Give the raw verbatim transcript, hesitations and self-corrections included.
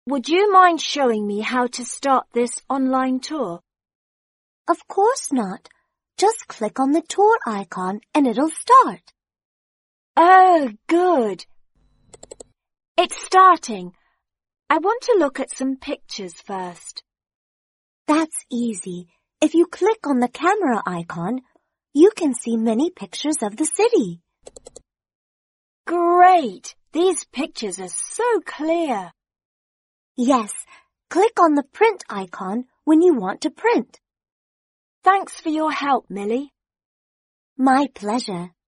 Would you mind showing me how to start this online tour? Of course not. Just click on the tour icon and it'll start. Oh, good. It's starting. I want to look at some pictures first. That's easy. If you click on the camera icon, you can see many pictures of the city. Great! These pictures are so clear. Yes, click on the print icon when you want to print. Thanks for your help, Millie. My pleasure.